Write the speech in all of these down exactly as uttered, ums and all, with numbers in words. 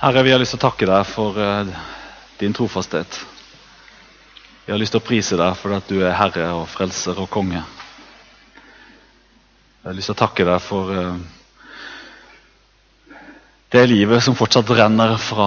Herre, vi har lyst til å takke deg for uh, din trofasthet. Vi har lyst til å prise deg for at du er Herre og frelser og konge. Jeg har lyst til å takke deg for uh, det livet som fortsatt renner fra,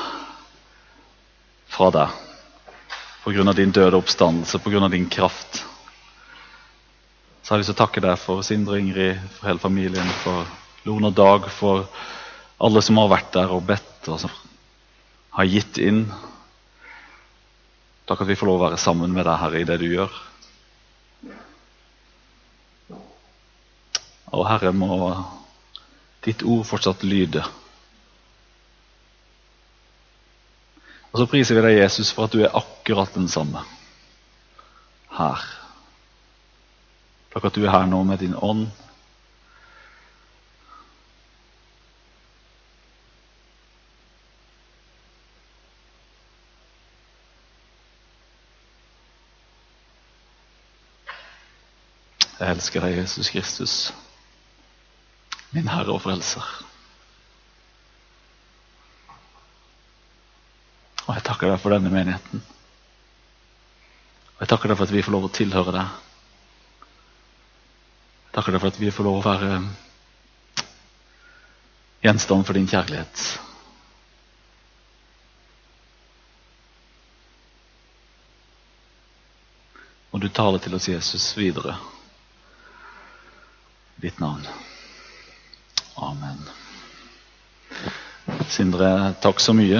fra deg. På grunn av din døde oppstandelse, på grunn av din kraft. Så har jeg lyst til å takke deg for Sindre og Ingrid, for hele familien, for Lone og Dag, for alle som har vært der og bedt og som har gitt inn. Takk at vi får lov å være sammen med deg, Herre, i det du gjør. Og Herre, må ditt ord fortsatt lyde. Og så priser vi deg, Jesus, for at du er akkurat den samme her. Takk at du er her nå med din ånd. Jeg elsker deg, Jesus Kristus, min Herre og Frelser. Og jeg takker deg for denne menigheten. Og jeg takker deg for at vi får lov å tilhøre deg. Jeg takker deg for at vi får lov å være gjenstand for din kjærlighet. Og du taler til oss, Jesus, videre. Ditt navn. Amen. Sindre, takk så mye.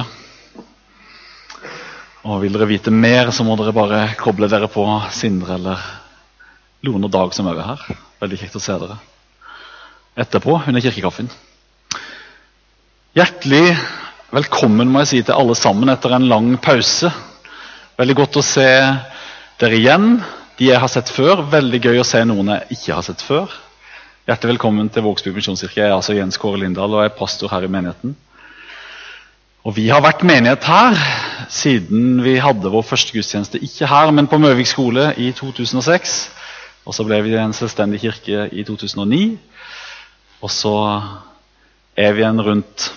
Og vil dere vite mer, så må dere bare koble dere på Sindre eller Lone og Dag som er her. Veldig kjekt å se dere. Etterpå, under kirkekaffen. Hjertelig velkommen, må jeg si, til alle sammen etter en lang pause. Veldig godt å se dere igjen. De jeg har sett før. Veldig gøy å se noen jeg ikke har sett før. Hjertelig velkommen til Vågsby Misjonskirke. Jeg er altså Jens Kåre Lindahl og jeg er pastor her i menigheten. Og vi har vært menighet her siden vi hadde vår første gudstjeneste, ikke her, men på Møvik skole i to tusen og seks. Og så ble vi en selvstendig kirke i to tusen og ni. Og så er vi en rundt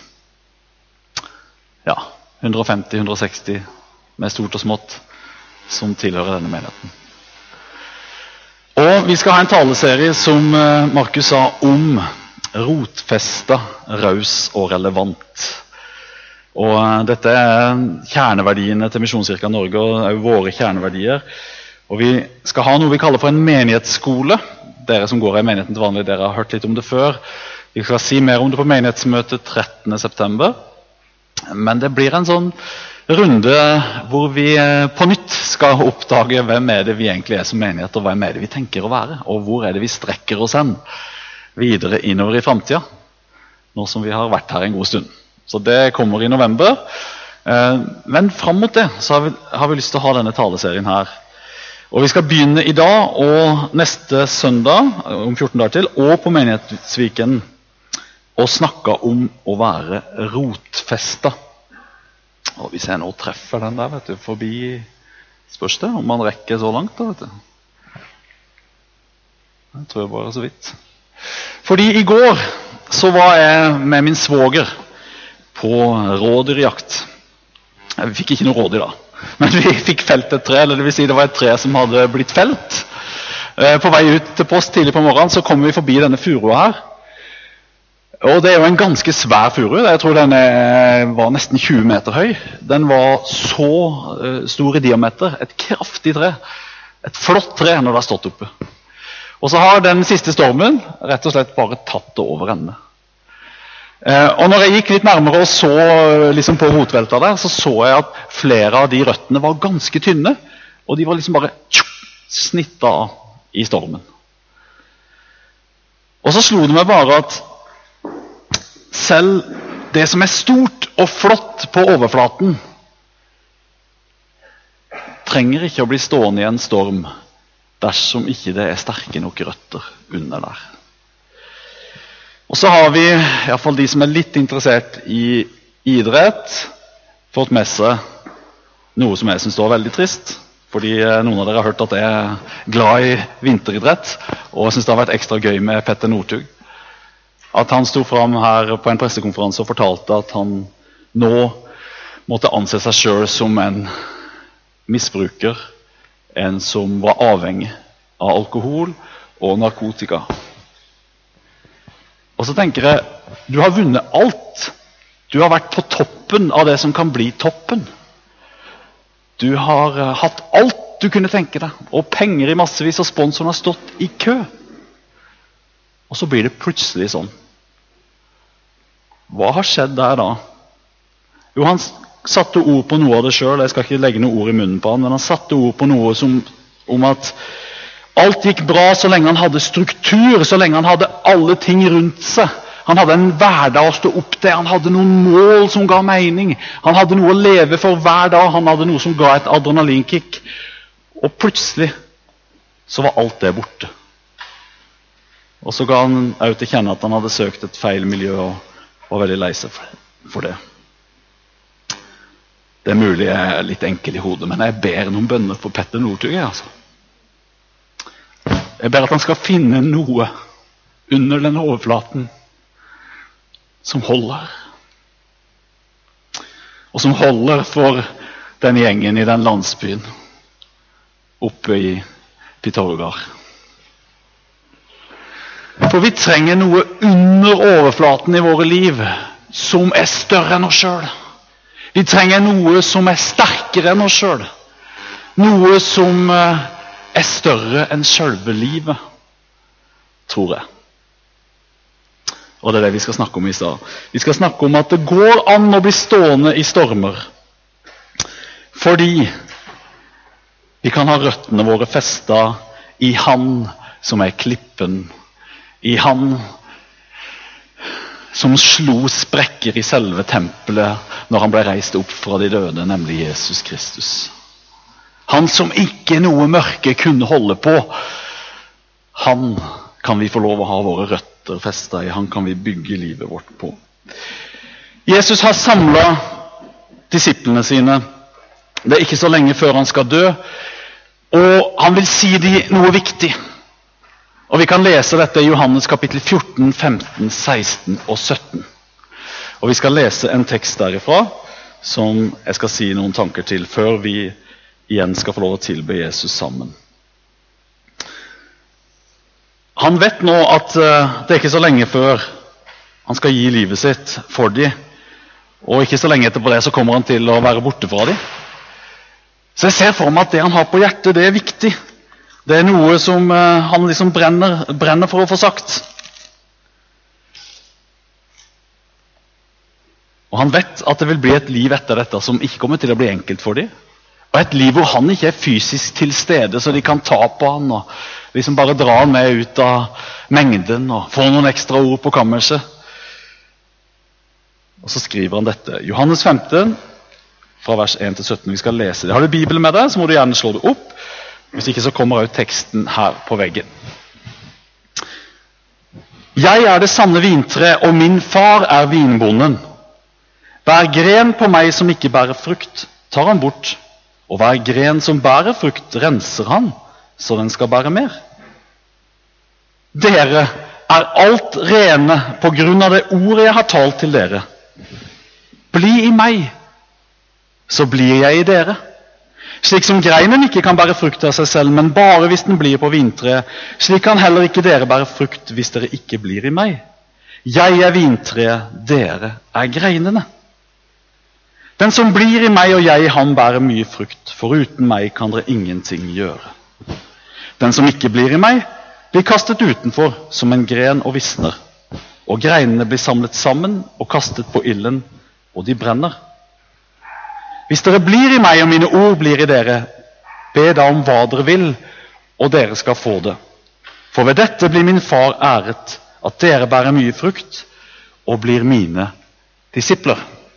ja, hundre og femti til hundre og seksti med stort og smått som tilhører denne menigheten. Og vi skal ha en taleserie som Markus sa om rotfesta, raus og relevant. Og dette er kjerneverdiene til Misjonskirken Norge og er våre kjerneverdier. Og vi skal ha noe vi kaller for en menighetsskole. Dere som går i menigheten til vanlig, dere har hørt litt om det før. Vi skal si mer om det på menighetsmøtet trettende september. Men det blir en sånn runde hvor vi på nytt skal oppdage hvem er det vi egentlig er som menighet, og hvem er det vi tenker å være, og hvor er det vi strekker oss hen videre innover i fremtiden, nå som vi har vært her en god stund. Så det kommer i november. Men frem mot det så har vi, har vi lyst til å ha denne taleserien her. Og vi skal begynne i dag og neste søndag, om fjorten dager til, og på Menighetsviken, og snakke om å være rotfesta. Og hvis jeg nå treffer den der, vet du, forbi, spørs det om man rekker så langt da, vet du. Jeg tror bare så vidt. Fordi i går så var jeg med min svoger på rådyrjakt. Vi fikk ikke noe rådyr da, men vi fikk felt et tre, eller det vil si det var et tre som hadde blitt felt. På vei ut til post tidlig på morgenen så kom vi forbi denne furua her. Og det er jo en ganske svær furu. Jeg tror den er, var nesten tjue meter høy. Den var så uh, stor i diameter. Et kraftig tre. Et flott tre når det har stått oppe. Og så har den siste stormen rett og slett bare tatt det over ende. Uh, og når jeg gikk litt nærmere og så liksom på rotvelta der, så så jeg at flere av de røttene var ganske tynne. Og de var liksom bare tjuk, snittet av i stormen. Og så slo det meg bare at selv det som er stort og flott på overflaten trenger ikke å bli stående i en storm dersom ikke det er sterke nok røtter under der. Og så har vi, i hvert fall de som er litt interessert i idrett, fått med seg noe som jeg synes var veldig trist, fordi noen av dere har hørt at jeg er glad i vinteridrett, og jeg synes det har vært ekstra gøy med Petter Northug. At han stod frem her på en pressekonferanse og fortalte at han nå måtte anse seg selv som en misbruker, en som var avhengig av alkohol og narkotika. Og så tenker jeg, du har vunnet alt. Du har vært på toppen av det som kan bli toppen. Du har uh, hatt alt du kunne tenke deg, og penger i massevis, og sponsoren har stått i kø. Og så blir det plutselig sånn. Hva har skjedd der da? Jo, han satte ord på noe av det selv. Jeg skal ikke legge noe ord i munnen på han, men han satte ord på noe som, om at alt gikk bra så lenge han hadde struktur, så lenge han hadde alle ting rundt seg. Han hadde en hverdag å stå opp til, han hadde noen mål som ga mening. Han hadde noe å leve for hver dag, han hadde noe som ga et adrenalinkick. Og plutselig så var alt det borte. Og så ga han også til kjenne at han hadde søkt et feil miljø og var veldig lei seg for det. Det er mulig jeg er litt enkel i hodet, men jeg ber noen bønner for Petter Northug. Altså. Jeg ber at han skal finne noe under den overflaten som holder. Og som holder for den gjengen i den landsbyen oppe i Pittorgard. For vi trenger noe under overflaten i våre liv som er større enn oss selv. Vi trenger noe som er sterkere enn oss selv. Noe som er større enn selve livet, tror jeg. Og det er det vi skal snakke om i stad. Vi skal snakke om at det går an å bli stående i stormer. Fordi vi kan ha røttene våre festet i Han som er klippen. I Han som slo sprekker i selve tempelet når han ble reist opp fra de døde, nemlig Jesus Kristus. Han som ikke noe mørke kunne holde på. Han kan vi få lov å ha våre røtter festet i. Han kan vi bygge livet vårt på. Jesus har samlet disiplene sine. Det er ikke så lenge før han skal dø. Og han vil si dem noe viktig. Og vi kan lese dette i Johannes kapittel fjorten, femten, seksten og sytten. Og vi skal lese en tekst derifra som jeg skal si noen tanker til før vi igjen skal få lov å tilbe Jesus sammen. Han vet nå at det er ikke så lenge før han skal gi livet sitt for dem. Og ikke så lenge etterpå det så kommer han til å være borte fra dem. Så jeg ser for meg at det han har på hjertet, det er viktig. Det er noe som uh, han liksom brenner, brenner for å få sagt. Og han vet at det vil bli et liv etter dette som ikke kommer til å bli enkelt for dem. Og et liv hvor han ikke er fysisk til stede, så de kan ta på han og liksom bare dra han med ut av mengden og få noen ekstra ord på kammerset. Og så skriver han dette. Johannes femten, fra vers en til sytten. Vi skal lese det. Har du Bibelen med deg, så må du gjerne slå det opp. Hvis ikke så kommer også teksten her på veggen. Jeg er det sanne vintre, og min far er vinbonden. Hver gren på meg som ikke bærer frukt, tar han bort. Og hver gren som bærer frukt, renser han, så den skal bære mer. Dere er alt rene på grunn av det ordet jeg har talt til dere. Bli i meg, så blir jeg i dere. Slik som greinen ikke kan bære frukt av seg selv, men bare hvis den blir på vintreet, slik kan heller ikke dere bære frukt hvis dere ikke blir i meg. Jeg er vintreet, dere er greinene. Den som blir i meg og jeg i ham bærer mye frukt, for uten meg kan dere ingenting gjøre. Den som ikke blir i meg, blir kastet utenfor som en gren og visner, og greinene blir samlet sammen og kastet på ilden, og de brenner. Hvis dere blir i meg og mine ord blir i dere, be da om hva dere vil, og dere skal få det. For ved dette blir min far æret, at dere bærer mye frukt, og blir mine disipler.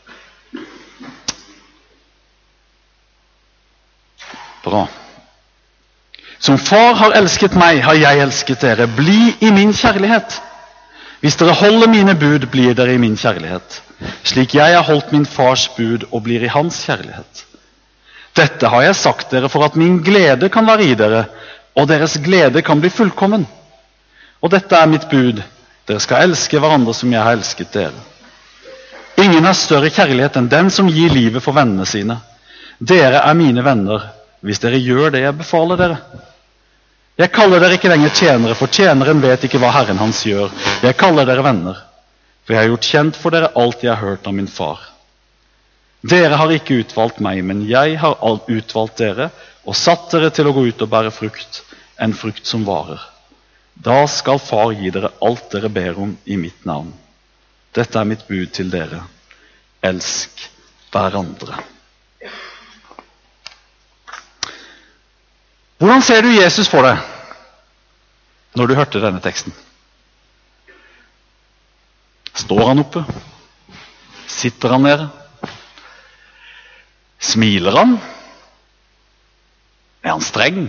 Bra. Som far har elsket meg, har jeg elsket dere. Bli i min kjærlighet. Hvis dere holder mine bud, blir dere i min kjærlighet. Slik jeg har holdt min fars bud og blir i hans kjærlighet. Dette har jeg sagt dere for at min glede kan være i dere, og deres glede kan bli fullkommen. Og dette er mitt bud. Dere skal elske hverandre som jeg har elsket dere. Ingen har større kjærlighet enn den som gir livet for vennene sine. Dere er mine venner, hvis dere gjør det jeg befaler dere. Jeg kaller dere ikke lenger tjenere, for tjeneren vet ikke hva Herren hans gjør. Jeg kaller dere venner, for jeg har gjort kjent for dere alt jeg har hørt av min far. Dere har ikke utvalgt meg, men jeg har utvalgt dere, og satt dere til å gå ut og bære frukt, en frukt som varer. Da skal far gi dere alt dere ber om i mitt navn. Dette er mitt bud til dere. Elsk hverandre. Hvordan ser du Jesus for deg når du hørte denne teksten? Står han oppe? Sitter han nede? Smiler han? Er han streng?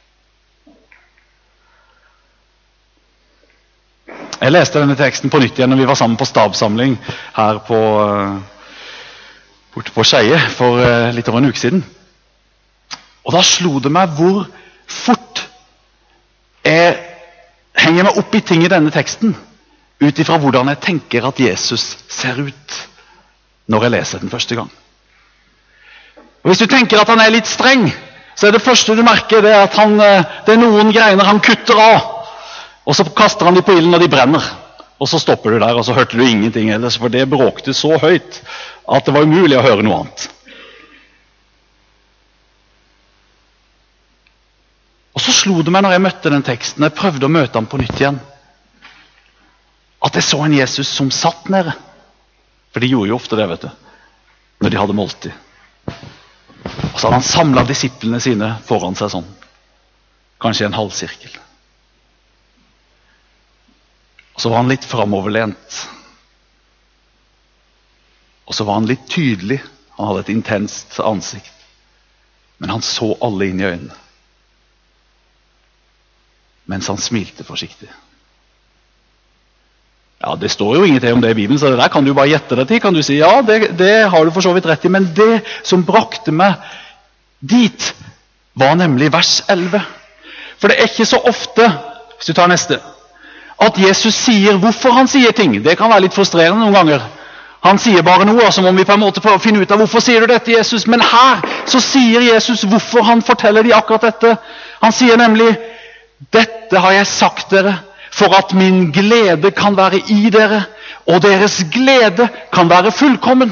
Jeg leste denne teksten på nytt igjen når vi var sammen på stabssamling her på, borte på Skeie for litt over en uke siden. Og da slo det meg hvor fort jeg henger meg opp i ting i denne teksten, ut ifra hvordan jeg tenker at Jesus ser ut når jeg leser den første gang. Og hvis du tenker at han er litt streng, så er det første du merker det at han, det er noen greiner han kutter av, og så kaster han de på ilden og de brenner. Og så stopper du der, og så hørte du ingenting ellers, for det bråkte så høyt at det var umulig å høre noe annet. Og så slo det meg når jeg møtte den teksten, jeg prøvde å møte ham på nytt igjen, at jeg så en Jesus som satt nede. For de gjorde jo ofte det, vet du, når de hadde måltid. Og så hadde han samlet disiplene sine foran seg sånn, kanskje i en halvsirkel. Og så var han litt fremoverlent. Og så var han litt tydelig, han hadde et intenst ansikt. Men han så alle inn i øynene. Mens han smilte forsiktig. Ja, det står jo ingenting om det i Bibelen, så det der kan du bare gjette deg til. Kan du si, ja, det, det har du for så vidt rett i, men det som brakte meg dit, var nemlig vers elleve. For det er ikke så ofte, hvis du tar neste, at Jesus sier hvorfor han sier ting. Det kan være litt frustrerende noen ganger. Han sier bare noe, som om vi på en måte prøver å finne ut av hvorfor sier du dette, Jesus. Men her så sier Jesus hvorfor han forteller de akkurat dette. Han sier nemlig, dette har jeg sagt dere, for at min glede kan være i dere, og deres glede kan være fullkommen.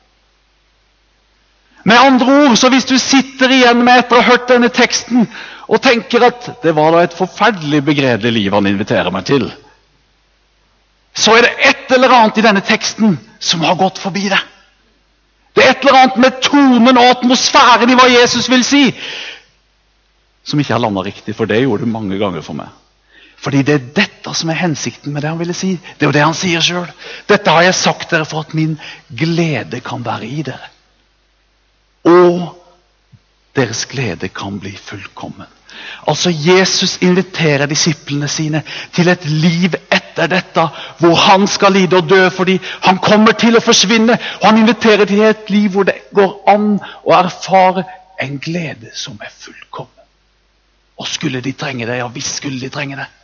Med andre ord, så hvis du sitter igjen med etter å ha hørt denne teksten, og tenker at det var da et forferdelig begredelig liv han inviterer meg til, så er det et eller annet i denne teksten som har gått forbi deg. Det er et eller annet med tonen og atmosfæren i hva Jesus vil si, som ikke har landet riktig, for det gjorde det mange ganger for meg. Fordi det er dette som er hensikten med det han ville si. Det er jo det han sier selv. Dette har jeg sagt dere for at min glede kan være i dere. Og deres glede kan bli fullkommen. Altså Jesus inviterer disiplene sine til et liv etter dette, hvor han skal lide og dø fordi han kommer til å forsvinne. Og han inviterer til et liv hvor det går an å erfare en glede som er fullkommen. Og skulle de trenge det? Ja, visst skulle de trenge det.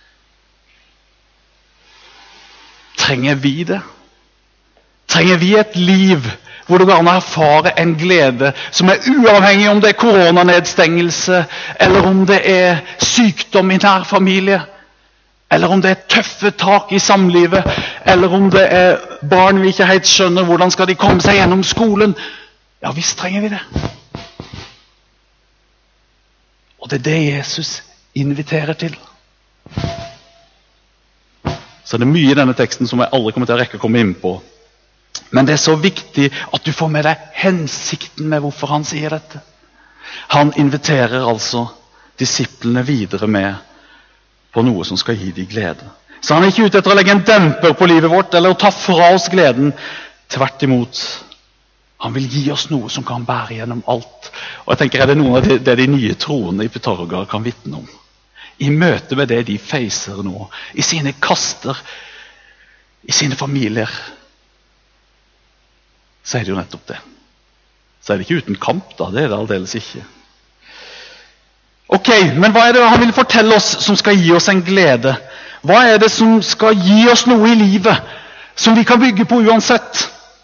Trenger vi det? Trenger vi et liv hvor det går an å erfare en glede som er uavhengig om det er koronanedstengelse, eller om det er sykdom i nær familie, eller om det er tøffe tak i samlivet, eller om det er barn vi ikke helt skjønner hvordan skal de komme seg gjennom skolen. Ja, visst trenger vi det. Og det er det Jesus inviterer til. Så det er mye i denne teksten som jeg aldri kommer til å rekke å komme inn på. Men det er så viktig at du får med deg hensikten med hvorfor han sier dette. Han inviterer altså disiplene videre med på noe som skal gi dem glede. Så han er ikke ute etter å legge en demper på livet vårt, eller å ta fra oss gleden. Tvert imot. Han vil gi oss noe som kan bære gjennom alt. Og jeg tenker, er det noe av det, det de nye troende i Pythagoras kan vitne om? I møte med det de feiser nå, i sine kaster, i sine familier, så er det jo nettopp det. Så er det ikke uten kamp da, det er det aldeles ikke. Ok, men hva er det han vil fortelle oss som skal gi oss en glede? Hva er det som skal gi oss noe i livet, som vi kan bygge på uansett?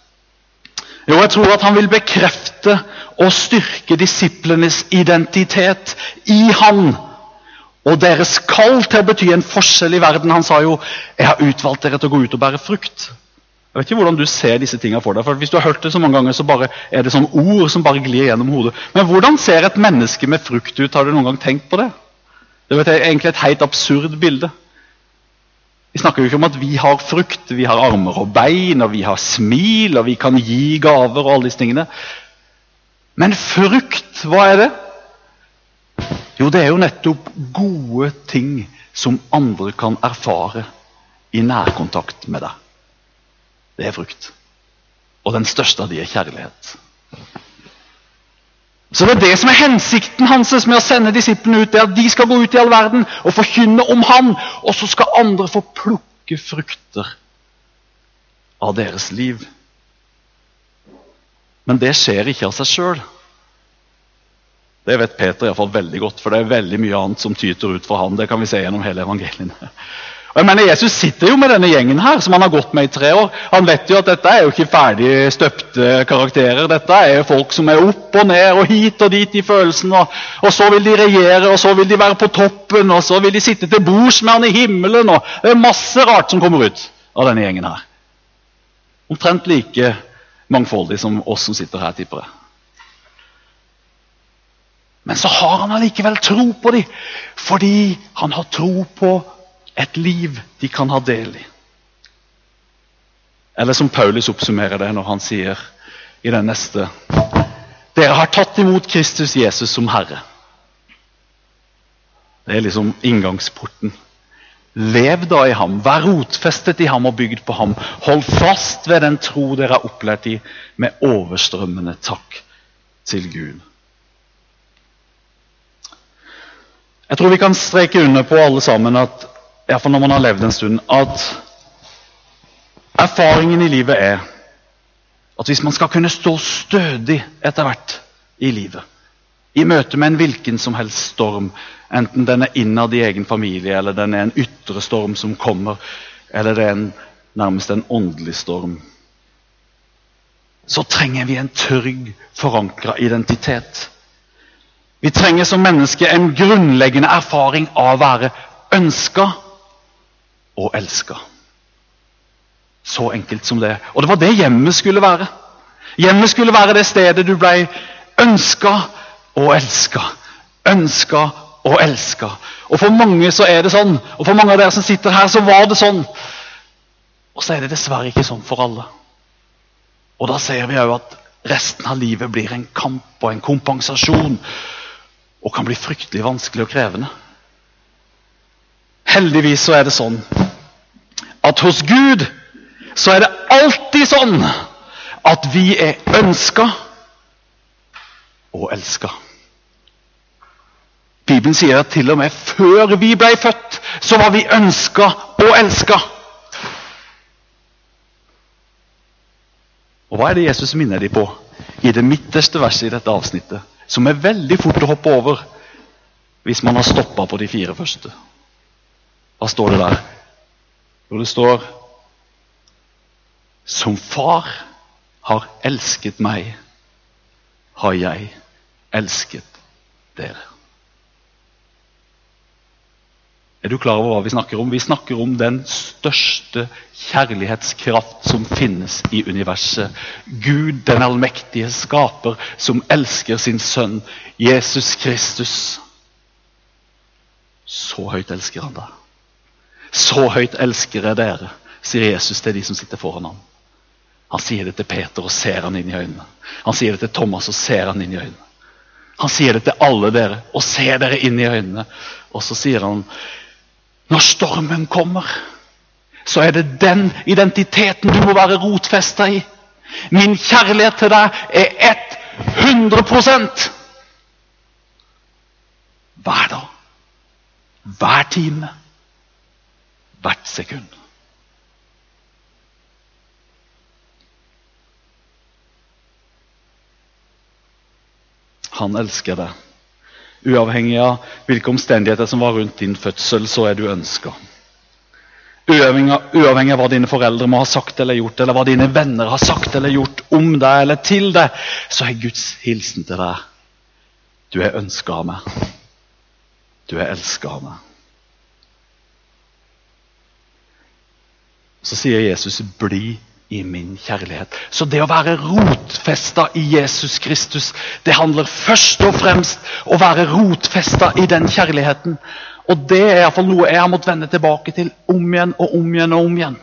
Jo, jeg tror at han vil bekrefte og styrke disiplenes identitet i han, og deres kall til å bety en forskjell i verden. Han sa jo, jeg har utvalgt dere til å gå ut og bære frukt. Jeg vet ikke hvordan du ser disse tingene for deg, for hvis du har hørt det så mange ganger, så bare er det sånn ord som bare glir gjennom hodet. Men hvordan ser et menneske med frukt ut? Har du noen gang tenkt på det? Det er egentlig et helt absurd bilde. Vi snakker jo ikke om at vi har frukt, vi har armer og bein, og vi har smil, og vi kan gi gaver og alle disse tingene. Men frukt, hva er det? Jo, det er jo nettopp gode ting som andre kan erfare i nærkontakt med deg. Det er frukt. Og den største av de er kjærlighet. Så det er det som er hensikten hans med å sende disiplene ut, det er at de skal gå ut i all verden og forkynne om han, og så skal andre få plukke frukter av deres liv. Men det skjer ikke av seg selv. Det vet Peter i hvert fall veldig godt, for det er veldig mye annet som tyter ut fra han. Det kan vi se gjennom hele evangeliene. Og jeg mener, Jesus sitter jo med denne gjengen her, som han har gått med i tre år. Han vet jo at dette er jo ikke ferdig støpte karakterer. Dette er folk som er opp og ned og hit og dit i følelsen. Og, og så vil de regjere, og så vil de være på toppen, og så vil de sitte til bords med han i himmelen. Og det er masse rart som kommer ut av denne gjengen her. Omtrent like mangfoldig som oss som sitter her, tipper jeg. Men så har han allikevel tro på dem, fordi han har tro på et liv de kan ha del i. Eller som Paulus oppsummerer det når han sier i den neste: dere har tatt imot Kristus Jesus som Herre. Det er liksom inngangsporten. Lev da i ham, vær rotfestet i ham og bygd på ham. Hold fast ved den tro dere har opplært i, med overstrømmende takk til Gud. Jeg tror vi kan streke under på alle sammen at, i hvert fall når man har levd en stund, at erfaringen i livet er at hvis man skal kunne stå stødig etter hvert i livet, i møte med en hvilken som helst storm, enten den er innad i egen familie, eller den er en ytre storm som kommer, eller det er en, nærmest en åndelig storm, så trenger vi en trygg, forankret identitet. Vi trenger som menneske en grunnleggende erfaring av å være ønsket og elsket. Så enkelt som det. Og det var det hjemmet skulle være. Hjemmet skulle være det stedet du ble ønsket og elsket. Ønsket og elsket. Og for mange så er det sånn. Og for mange av dere som sitter her, så var det sånn. Og så er det dessverre ikke sånn for alle. Og da ser vi jo at resten av livet blir en kamp og en kompensasjon. Og kan bli fryktelig vanskelig og krevende. Heldigvis så er det sånn at hos Gud så er det alltid sånn at vi er ønsket og elsket. Bibelen sier at til og med før vi ble født, så var vi ønsket og elsket. Og hva er det Jesus minner de på i det midterste verset i dette avsnittet? Som er veldig fort å hoppe over hvis man har stoppet på de fire første. Hva står det der? Jo, det står: som far har elsket meg, har jeg elsket dere. Er du klar over hva vi snakker om? Vi snakker om den største kjærlighetskraft som finnes i universet. Gud, den allmektige skaper, som elsker sin sønn, Jesus Kristus. Så høyt elsker han deg. Så høyt elsker jeg dere, sier Jesus til de som sitter foran ham. Han sier det til Peter og ser han inn i øynene. Han sier det til Thomas og ser han inn i øynene. Han sier det til alle dere og ser dere inn i øynene. Og så sier han: når stormen kommer, så er det den identiteten du må være rotfestet i. Min kjærlighet til deg er hundre prosent. Hver dag, hver time, hvert sekund. Han elsker deg. Uavhengig av hvilke omstendigheter som var rundt din fødsel, så er du ønsket. Uavhengig av, uavhengig av hva dine foreldre må ha sagt eller gjort, eller hva dine venner har sagt eller gjort om deg eller til deg, så er Guds hilsen til deg: du er ønsket av meg. Du er elsket av meg. Så sier Jesus: bli i min kjærlighet. Så det å være rotfestet i Jesus Kristus, det handler først og fremst om å være rotfestet i den kjærligheten. Og det er i hvert fall noe jeg har måttet vende tilbake til om igjen og om igjen og om igjen.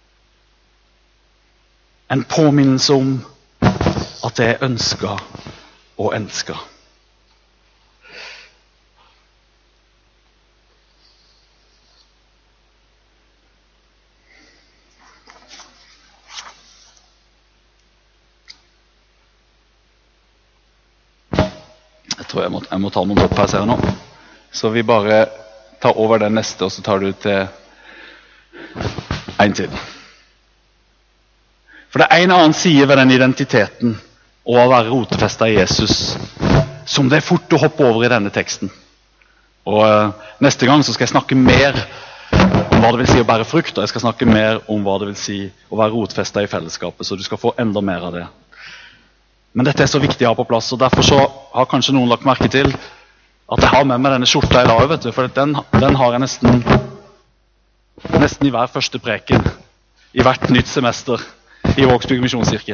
En påminnelse om at jeg er ønsket og elsket. Jeg tror jeg må, jeg må ta noen opp her, ser jeg nå. Så vi bare tar over den neste, og så tar du til en til. For det er en annen side ved den identiteten og å være rotfestet i Jesus som det er fort å hoppe over i denne teksten. Og uh, neste gang så skal jeg snakke mer om hva det vil si å bære frukt, og jeg skal snakke mer om hva det vil si å være rotfestet i fellesskapet, så du skal få enda mer av det. Men dette er så viktig å ha på plass, og derfor så har kanskje noen lagt merke til at jeg har med meg denne skjorta i dag, vet du, for den, den har jeg nesten nesten i hver første preken, i hvert nytt semester i Vågsbygd Misjonskirke.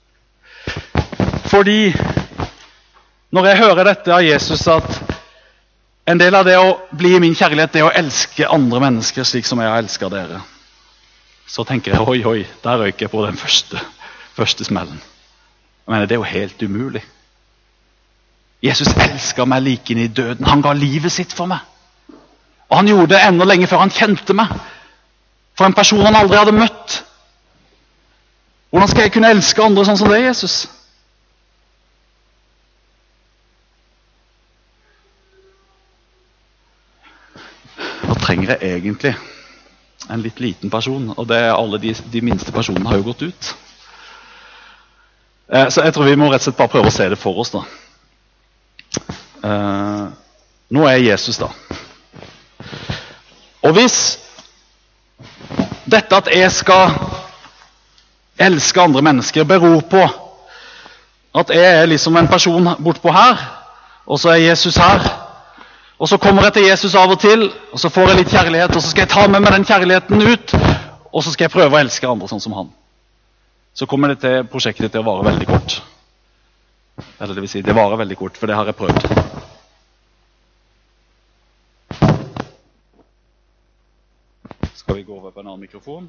Fordi når jeg hører dette av Jesus, at en del av det å bli i min kjærlighet, det er å elske andre mennesker slik som jeg har elsket dere, så tenker jeg, oi, oi, der røyker jeg på den første, første smellen. Jeg mener, det er jo helt umulig. Jesus elsket meg like inn i døden. Han ga livet sitt for meg. Og han gjorde det enda lenge før han kjente meg. For en person han aldri hadde møtt. Hvordan skal jeg kunne elske andre sånn som det, Jesus? Hva trenger jeg egentlig? En litt liten person, og det er alle de, de minste personene har jo gått ut. Så jeg tror vi må rett og slett bare prøve å se det for oss da. Uh, nå er Jesus da. Og hvis dette at jeg skal elske andre mennesker beror på at jeg er liksom en person bortpå her, og så er Jesus her, og så kommer jeg til Jesus av og til, og så får jeg litt kjærlighet, og så skal jeg ta med meg den kjærligheten ut, og så skal jeg prøve å elske andre sånn som han. Så kommer dette prosjektet til å vare veldig kort. Eller det vil si, det varer veldig kort, for det har jeg prøvd. Skal vi gå over på en annen mikrofon?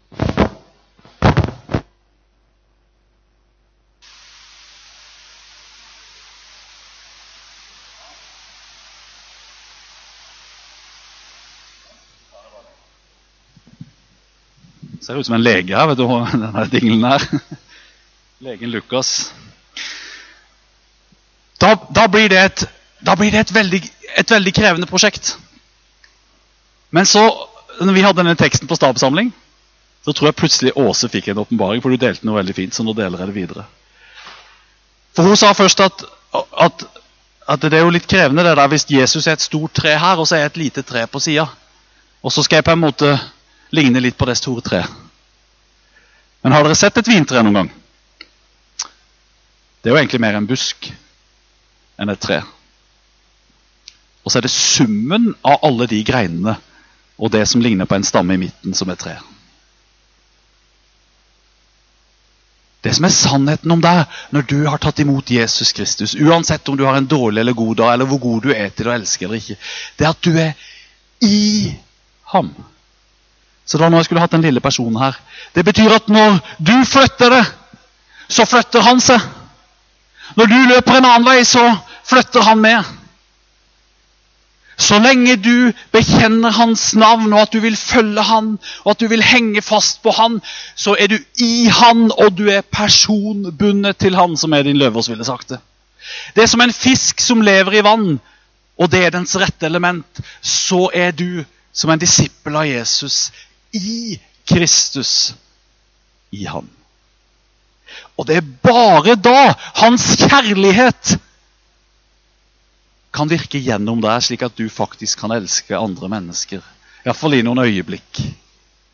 Ser ut som en lege her, vet du, denne dingelen her. Legen Lukas. Da, da blir det, et, da blir det et, veldig, et veldig krevende prosjekt. Men så, når vi hadde denne teksten på stabsamling, så tror jeg plutselig Åse fikk en åpenbaring, for du delte noe veldig fint, så nå deler jeg det videre. For hun sa først at, at, at det er jo litt krevende det der, hvis Jesus er et stort tre her, og så er et lite tre på siden. Og så skal jeg på en måte ligne litt på det store tre. Men har dere sett et vintre noen gang? Det er jo egentlig mer en busk enn et tre. Og så er det summen av alle de greinene og det som ligner på en stamme i midten som er tre. Det som er sannheten om deg når du har tatt imot Jesus Kristus, uansett om du har en dårlig eller god dag, eller hvor god du er til å elske eller ikke, det er at du er i ham. Så da når jeg skulle hatt en lille person her, det betyr at når du flytter det, så flytter han seg. Når du løper en annen vei, så flytter han med. Så lenge du bekjenner hans navn, og at du vil følge han, og at du vil henge fast på han, så er du i han, og du er personbundet til han, som er din Løvås ville sagt det. Det er som en fisk som lever i vann, og det er dens rette element. Så er du som en disippel av Jesus, i Kristus, i han. Og det er bare da hans kjærlighet kan virke gjennom deg, slik at du faktisk kan elske andre mennesker. I hvert fall i noen øyeblikk.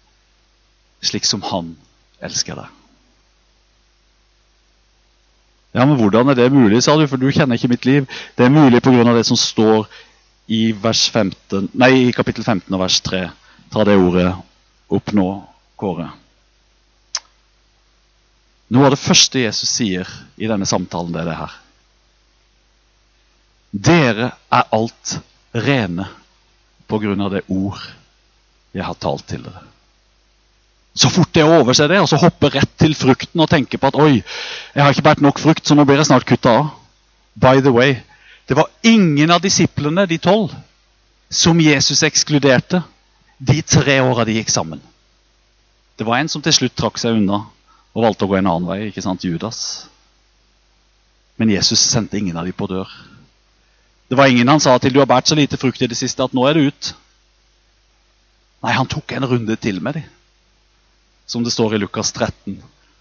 slik som han elsker deg. Ja, men hvordan er det mulig, sa du, for du kjenner ikke mitt liv. Det er mulig på grunn av det som står i, vers femten, nei, i kapittel femten og vers tre. Ta det ordet opp nå, Kåre. Noe av det første Jesus sier i denne samtalen, det er det her. Dere er alt rene på grunn av det ord jeg har talt til dere. Så fort det overser det, og så hopper rett til frukten og tenker på at oi, jeg har ikke vært nok frukt, så nå blir jeg snart kuttet av. By the way, det var ingen av disiplene, de tolv, som Jesus ekskluderte de tre årene de gikk sammen. Det var en som til slutt trakk seg unna og valgte å gå en annen vei, ikke sant, Judas. Men Jesus sendte ingen av de på dør. Det var ingen han sa til, du har bært så lite frukt i det siste at nå er det ut. Nei, han tok en runde til med dem. Som det står i Lukas tretten.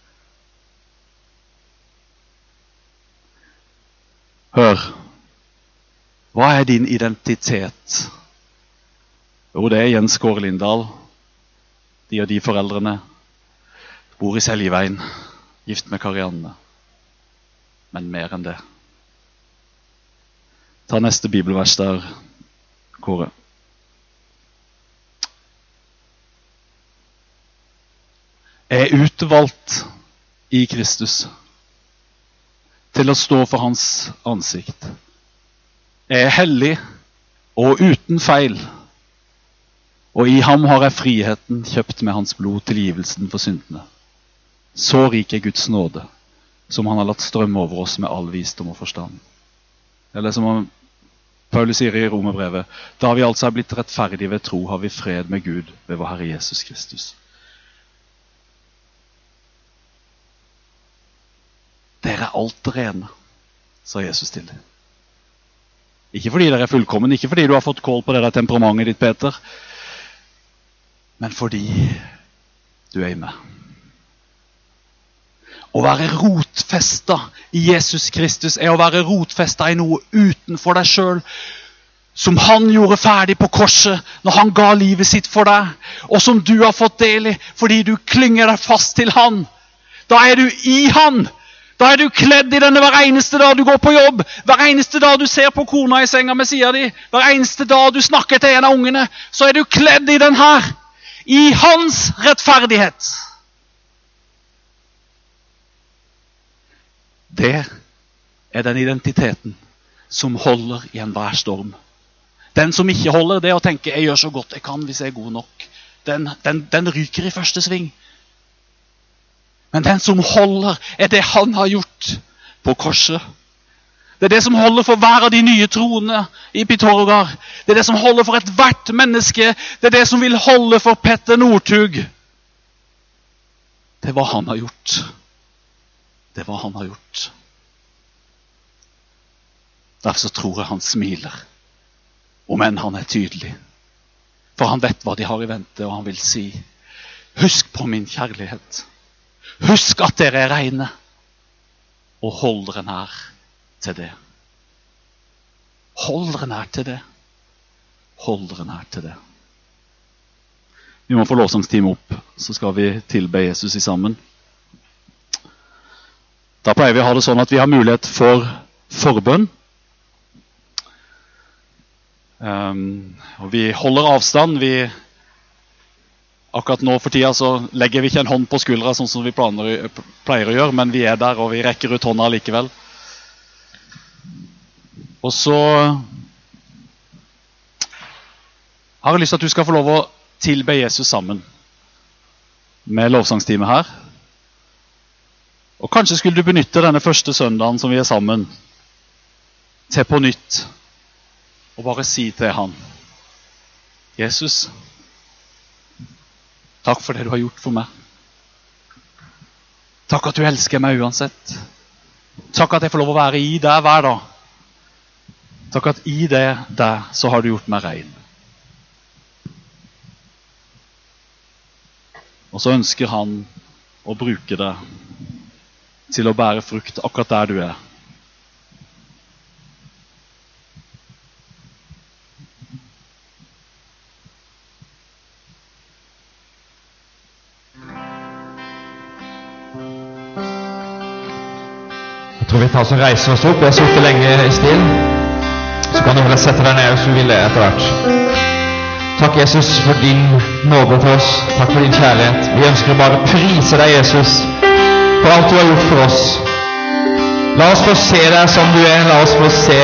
Hør. Hva er din identitet? Jo, det er Jens Kåre Lindahl. De og de foreldrene bor i Seljeveien, gift med Karianne. Men mer enn det. Ta neste bibelvers der, Kåre. Jeg er utvalgt i Kristus til å stå for hans ansikt. Jeg er hellig og uten feil, og i ham har jeg friheten kjøpt med hans blod, tilgivelsen for syndene. Så rik er Guds nåde, som han har latt strømme over oss med all visdom og forstand. Eller som Paulus sier i Romerbrevet, da vi altså er blitt rettferdige ved tro, har vi fred med Gud ved vår Herre Jesus Kristus. Dere er alt rene, sa Jesus til dem. Ikke fordi dere er fullkommen, ikke fordi du har fått kål på det der temperamentet ditt, Peter, men fordi du er i meg. Å være rotfestet i Jesus Kristus er å være rotfestet i noe utenfor deg selv, som han gjorde ferdig på korset når han ga livet sitt for deg, og som du har fått del i fordi du klynger deg fast til han. Da er du i han. Da er du kledd i denne hver eneste dag du går på jobb, hver eneste dag du ser på kona i senga med siden di, hver eneste dag du snakker til en av ungene, så er du kledd i den her, i hans rettferdighet. Det er den identiteten som holder i enhver storm. Den som ikke holder, det å tenke, jeg gjør så godt jeg kan hvis jeg er god nok, den, den, den ryker i første sving. Men den som holder er det han har gjort på korset. Det er det som holder for hver av de nye troende i Pitorgar. Det er det som holder for et hvert menneske. Det er det som vil holde for Petter Northug. Det er hva han har gjort. Det er hva han har gjort. Derfor så tror jeg han smiler. Om enn han er tydelig. For han vet hva de har i vente, og han vil si, husk på min kjærlighet. Husk at dere er reine, og hold dere nær til det. Hold dere nær til det. Hold dere nær til det. Vi må få lovsangsteamet opp, så skal vi tilbe Jesus i sammen. Da pleier vi å ha det sånn at vi har mulighet for forbønn. Um, og vi holder avstand, vi akkurat nå for tida så legger vi ikke en hånd på skuldra sånn som vi planer, pleier å gjøre, men vi er der og vi rekker ut hånda likevel. Og så har jeg lyst til at du skal få lov å tilbe Jesus sammen med lovsangsteamet her. Og kanskje skulle du benytte denne første søndagen som vi er sammen til på nytt og bare si til han, Jesus, takk for det du har gjort for meg. Takk at du elsker meg uansett. Takk at jeg får lov å være i deg hver dag. Takk at i det der så har du gjort meg rein. Og så ønsker han å bruke det til å bære frukt akkurat der du er. Jeg tror vi tar oss og reiser oss opp. Vi har sittet lenge i stil. Så kan du vel sette deg ned hvis du vil det etter hvert. Takk, Jesus, for din nåde til oss. Takk for din kjærlighet. Vi ønsker bare å prise deg, Jesus, for alt du har gjort for oss. La oss få se deg som du er. La oss få se